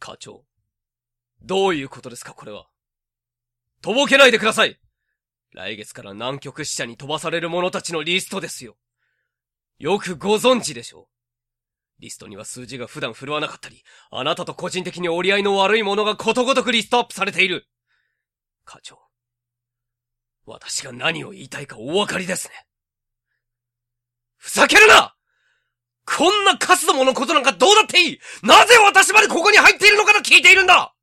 課長。どういうことですか、これは。とぼけないでください。来月から南極支社に飛ばされる者たちのリストですよ。よくご存知でしょう。リストには数字が普段振るわなかったり、あなたと個人的に折り合いの悪いものがことごとくリストアップされている。課長。私が何を言いたいかお分かりですね。ふざけるな！こんなカスどものことなんかどうだっていい！なぜ私までここに入っているのかと聞いているんだ！